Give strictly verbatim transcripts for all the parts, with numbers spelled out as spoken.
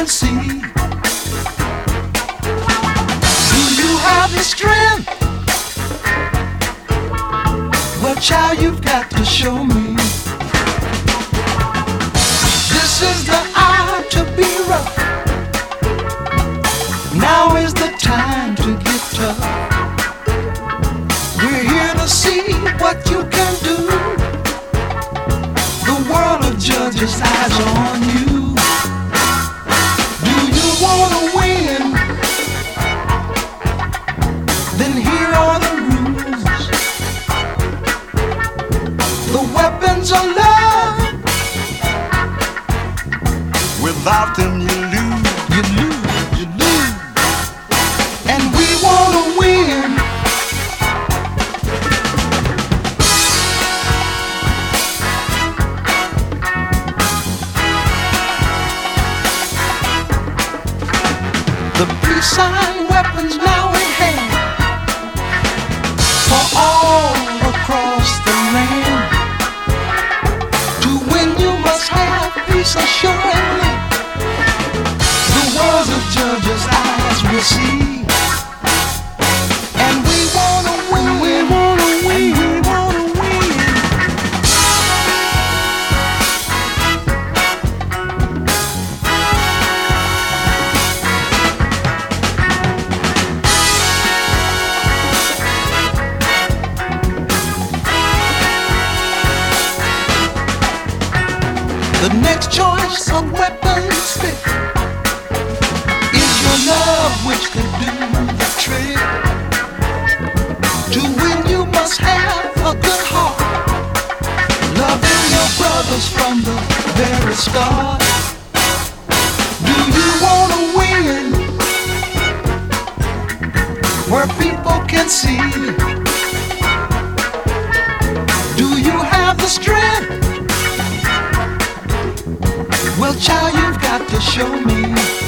can see. Do you have the strength? Well, child, you've got to show me. This is the hour to be rough. Now is the time to get tough. We're here to see what you can do. The world of judges eyes on you. Do you wanna win? Then here are the rules. The weapons are love. Without them you lose. You lose, you lose. And we wanna win. The peace sign weapons now in hand for all across the land. To win you must have peace assuredly. The world of judges' eyes will see. And we wanna win, we wanna win, we wanna win. The next choice of weapons fit is your love, which could do the trick. To win you must have a good heart, loving your brothers from the very start. Do you wanna win where people can see? Do you have the strength? Well, child, you've got to show me.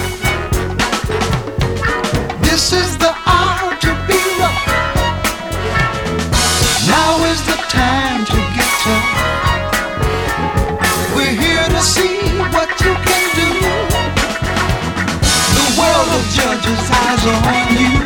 This is the hour to be rough. Now is the time to get tough. We're here to see what you can do. The world of judges' eyes are on you.